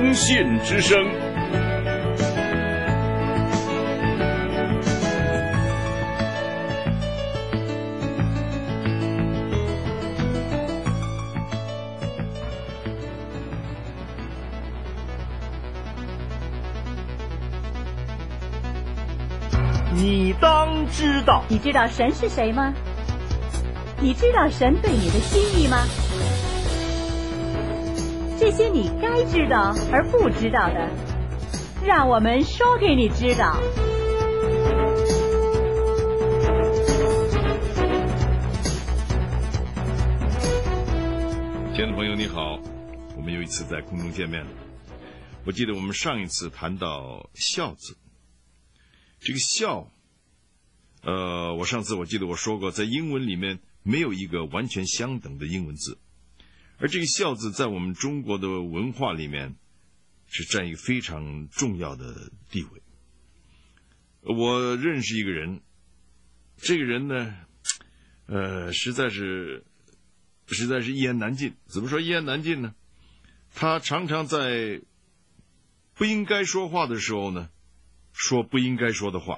奉献之声。你当知道。 你知道神是谁吗？你知道神对你的心意吗？这些你该知道而不知道的，让我们说给你知道。 亲爱的朋友你好，我们又一次在空中见面了。我记得我们上一次谈到孝字，这个孝我上次我记得我说过，在英文里面没有一个完全相等的英文字，而这个孝字在我们中国的文化里面是占一个非常重要的地位。我认识一个人，这个人呢实在是一言难尽。怎么说一言难尽呢？他常常在不应该说话的时候呢，说不应该说的话，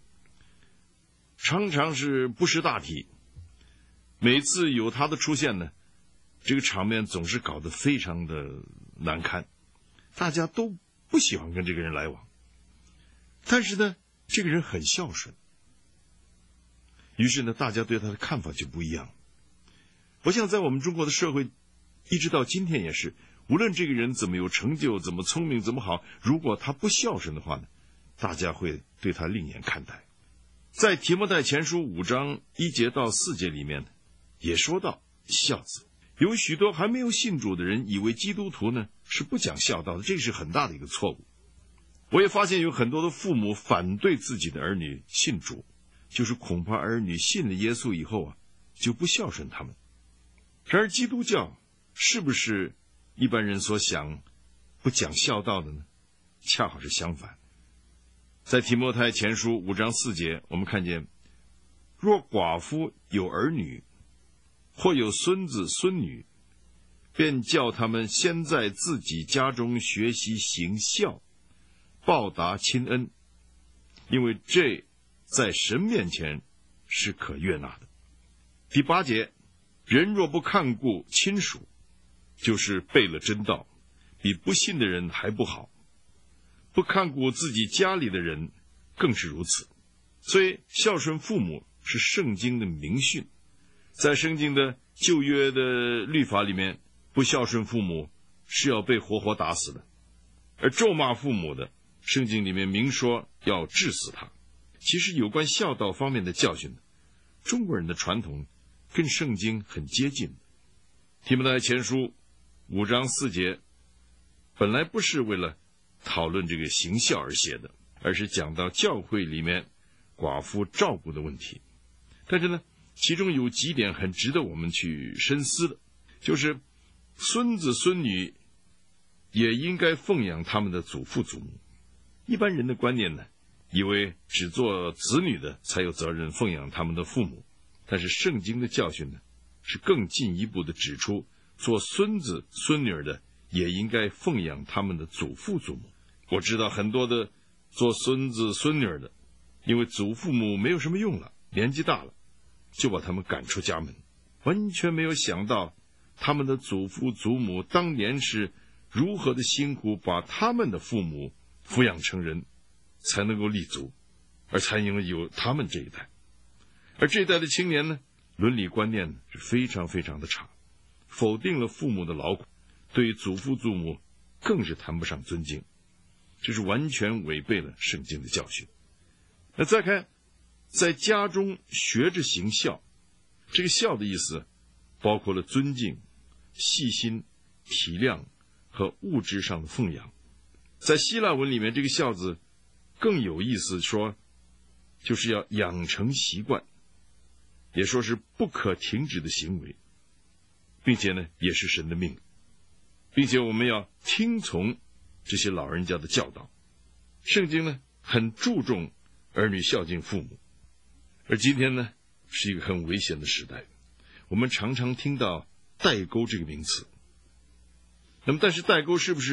常常是不识大体。每次有他的出现呢，这个场面总是搞得非常的难堪，大家都不喜欢跟这个人来往。但是呢，这个人很孝顺，于是呢，大家对他的看法就不一样。我想在我们中国的社会一直到今天也是，无论这个人怎么有成就，怎么聪明，怎么好，如果他不孝顺的话呢，大家会对他另眼看待。在提摩太前书5章1节到4节里面也说到孝字，有许多还没有信主的人以为基督徒呢是不讲孝道的，这是很大的一个错误。我也发现有很多的父母反对自己的儿女信主，就是恐怕儿女信了耶稣以后就不孝顺他们。然而基督教是不是一般人所想不讲孝道的呢？恰好是相反。在提摩太前书5章4节，我们看见，若寡妇有儿女，或有孙子孙女，便叫他们先在自己家中学习行孝，报答亲恩，因为这在神面前是可悦纳的。第8节，人若不看顾亲属，就是背了真道，比不信的人还不好。不看顾自己家里的人更是如此。所以孝顺父母是圣经的明训，在圣经的旧约的律法里面，不孝顺父母是要被活活打死的，而咒骂父母的，圣经里面明说要治死他。其实有关孝道方面的教训，中国人的传统跟圣经很接近。提摩太前书5章4节本来不是为了讨论这个行孝而写的，而是讲到教会里面寡妇照顾的问题。但是呢，其中有几点很值得我们去深思的，就是孙子孙女也应该奉养他们的祖父祖母。一般人的观念呢，以为只做子女的才有责任奉养他们的父母，但是圣经的教训呢，是更进一步的指出，做孙子孙女的也应该奉养他们的祖父祖母。我知道很多的做孙子孙女的，因为祖父母没有什么用了，年纪大了，就把他们赶出家门，完全没有想到他们的祖父祖母当年是如何的辛苦，把他们的父母抚养成人，才能够立足，而才能有他们这一代。而这一代的青年呢，伦理观念是非常非常的差，否定了父母的劳苦，对于祖父祖母更是谈不上尊敬，这是完全违背了圣经的教训。那再看，在家中学着行孝，这个孝的意思包括了尊敬、细心、体谅和物质上的奉养。在希腊文里面，这个孝字更有意思，说就是要养成习惯，也说是不可停止的行为，并且呢也是神的命，并且我们要听从这些老人家的教导。圣经呢很注重儿女孝敬父母，而今天呢是一个很危险的时代，我们常常听到代沟这个名词。那么但是代沟是不是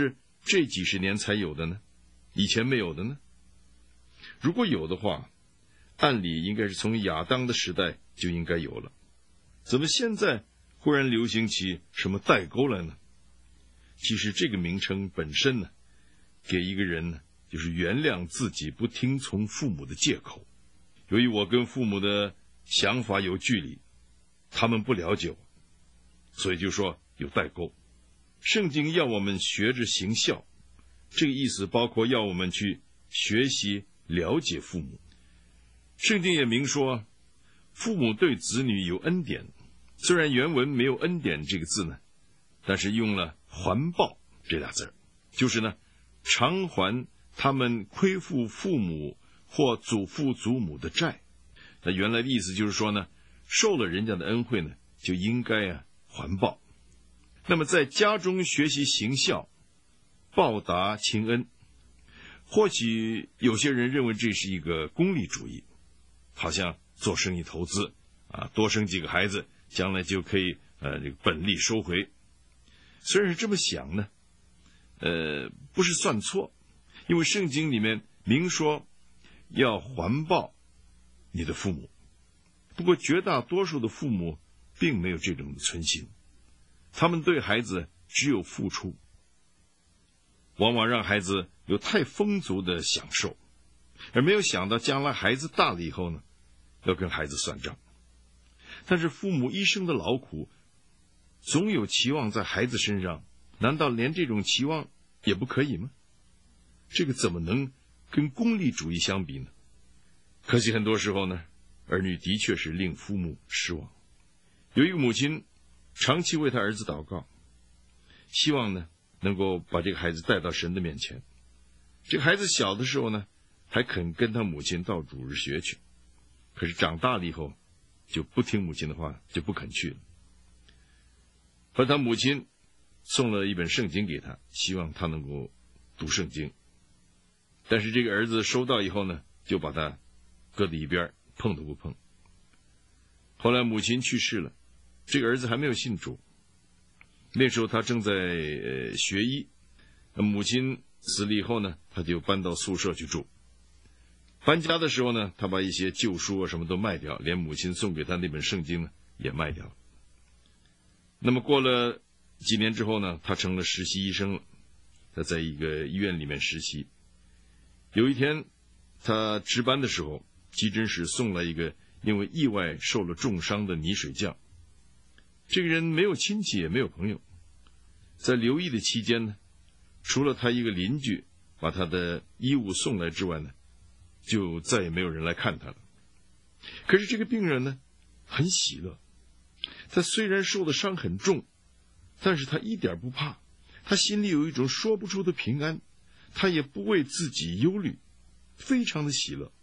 这几十年才有的呢？以前没有的呢？如果有的话，按理应该是从亚当的时代就应该有了，怎么现在忽然流行起什么代沟来呢？其实这个名称本身呢，给一个人呢，就是原谅自己不听从父母的借口。由于我跟父母的想法有距离，他们不了解我，所以就说有代沟。圣经要我们学着行孝，这个意思包括要我们去学习了解父母。圣经也明说，父母对子女有恩典，虽然原文没有恩典这个字呢，但是用了还报这俩字，就是呢，偿还他们亏负父母或祖父祖母的债。那原来的意思就是说呢，受了人家的恩惠呢，就应该还报。那么在家中学习行孝，报答亲恩，或许有些人认为这是一个功利主义，好像做生意投资多生几个孩子，将来就可以这个本利收回。虽然是这么想呢，不是算错，因为圣经里面明说要还报你的父母。不过绝大多数的父母并没有这种存心，他们对孩子只有付出，往往让孩子有太丰足的享受，而没有想到将来孩子大了以后呢，要跟孩子算账。但是父母一生的劳苦总有期望在孩子身上，难道连这种期望也不可以吗？这个怎么能跟功利主义相比呢？可惜很多时候呢，儿女的确是令父母失望。有一个母亲长期为他儿子祷告，希望呢能够把这个孩子带到神的面前。这个孩子小的时候呢，还肯跟他母亲到主日学去，可是长大了以后就不听母亲的话，就不肯去了。后来他母亲送了一本圣经给他，希望他能够读圣经。但是这个儿子收到以后呢，就把他搁在一边，碰都不碰。后来母亲去世了，这个儿子还没有信主。那时候他正在学医，母亲死了以后呢，他就搬到宿舍去住。搬家的时候呢，他把一些旧书什么都卖掉，连母亲送给他那本圣经呢也卖掉了。那么过了几年之后呢，他成了实习医生了，他在一个医院里面实习。有一天他值班的时候，急诊室送来一个因为意外受了重伤的泥水匠。这个人没有亲戚也没有朋友，在留医的期间呢，除了他一个邻居把他的衣物送来之外呢，就再也没有人来看他了。可是这个病人呢，很喜乐，他虽然受的伤很重，但是他一点不怕，他心里有一种说不出的平安，他也不为自己忧虑，非常的喜乐。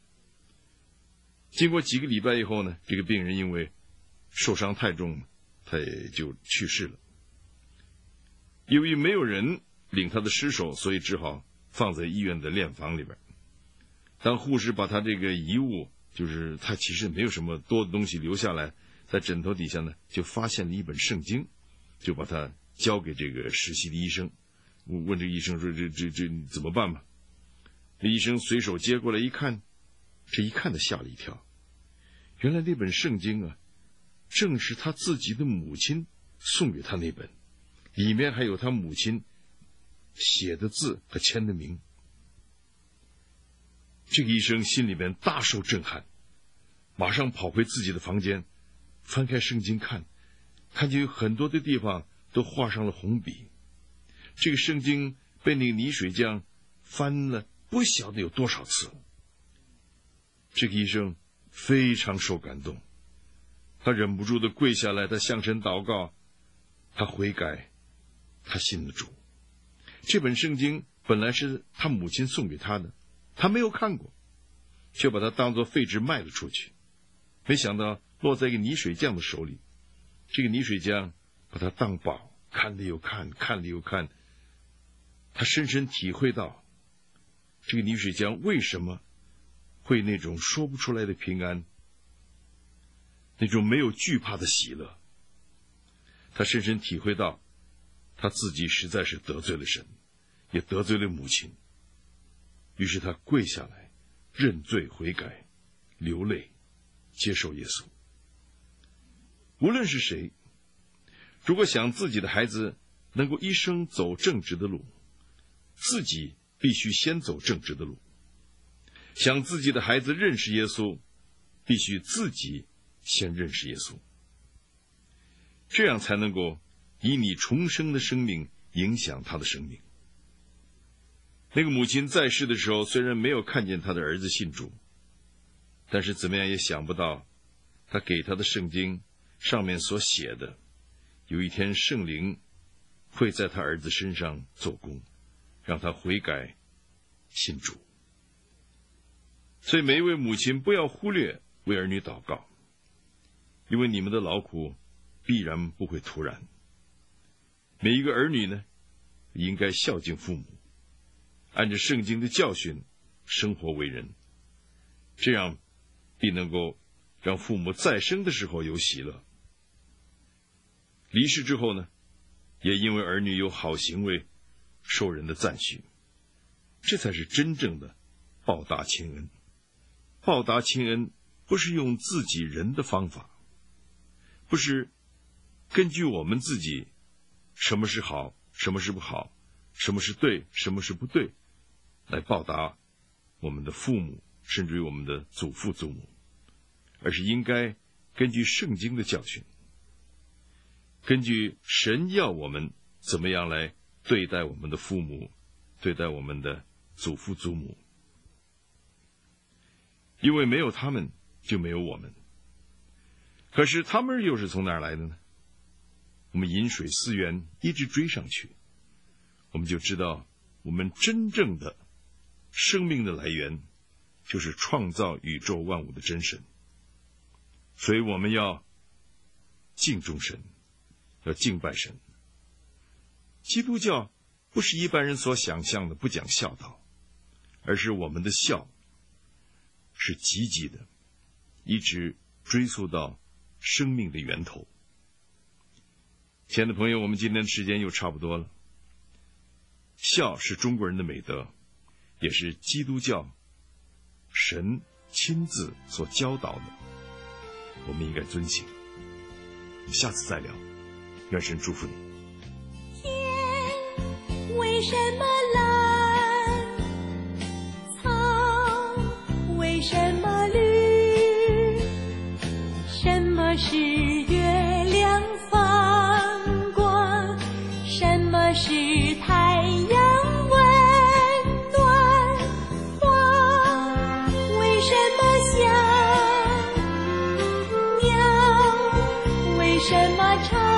经过几个礼拜以后呢，这个病人因为受伤太重，他也就去世了。由于没有人领他的尸首，所以只好放在医院的殓房里边。当护士把他这个遗物，就是他其实没有什么多的东西留下来，在枕头底下呢，就发现了一本圣经，就把它交给这个实习的医生。问这个医生说：“这怎么办吧？”这医生随手接过来一看，这一看他吓了一跳，原来那本圣经啊，正是他自己的母亲送给他那本，里面还有他母亲写的字和签的名。这个医生心里面大受震撼，马上跑回自己的房间，翻开圣经看见有很多的地方都画上了红笔。这个圣经被那个泥水匠翻了不晓得有多少次。这个医生非常受感动，他忍不住的跪下来，他向神祷告，他悔改，他信了主。这本圣经本来是他母亲送给他的，他没有看过，却把它当作废纸卖了出去。没想到落在一个泥水匠的手里，这个泥水匠把它当宝，看了又看，看了又看。他深深体会到这个泥水匠为什么会那种说不出来的平安，那种没有惧怕的喜乐。他深深体会到他自己实在是得罪了神， 也得罪了母亲，于是他跪下来认罪悔改，流泪接受耶稣。无论是谁，如果想自己的孩子能够一生走正直的路，自己必须先走正直的路。想自己的孩子认识耶稣，必须自己先认识耶稣，这样才能够以你重生的生命影响他的生命。那个母亲在世的时候，虽然没有看见他的儿子信主，但是怎么样也想不到，他给他的圣经上面所写的，有一天圣灵会在他儿子身上做工，让他悔改信主。所以每一位母亲不要忽略为儿女祷告，因为你们的劳苦必然不会突然。每一个儿女呢，应该孝敬父母，按照圣经的教训生活为人，这样必能够让父母再生的时候有喜乐，离世之后呢，也因为儿女有好行为受人的赞许，这才是真正的报答亲恩。报答亲恩不是用自己人的方法，不是根据我们自己什么是好，什么是不好，什么是对，什么是不对，来报答我们的父母，甚至于我们的祖父祖母，而是应该根据圣经的教训，根据神要我们怎么样来对待我们的父母，对待我们的祖父祖母。因为没有他们，就没有我们。可是他们又是从哪儿来的呢？我们饮水思源，一直追上去，我们就知道我们真正的生命的来源就是创造宇宙万物的真神。所以我们要敬重神，要敬拜神。基督教不是一般人所想象的不讲孝道，而是我们的孝是积极的，一直追溯到生命的源头。亲爱的朋友，我们今天的时间又差不多了。孝是中国人的美德，也是基督教神亲自所教导的，我们应该遵行。我们下次再聊，愿神祝福你。 天为什么蓝？草为什么绿？什么是月亮放光？什么是太阳温暖？花为什么香？鸟为什么唱？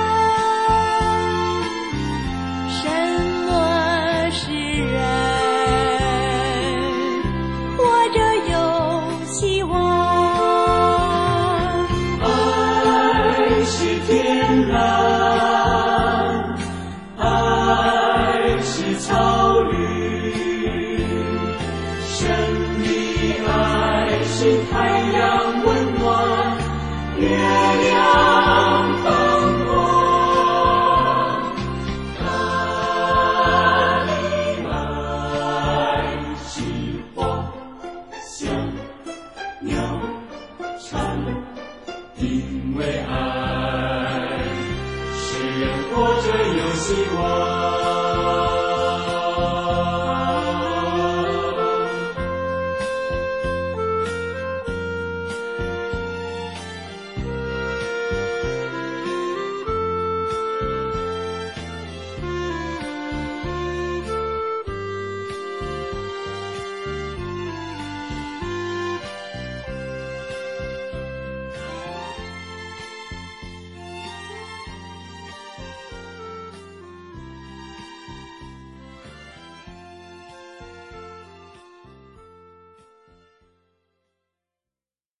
因为爱，使人活着有希望。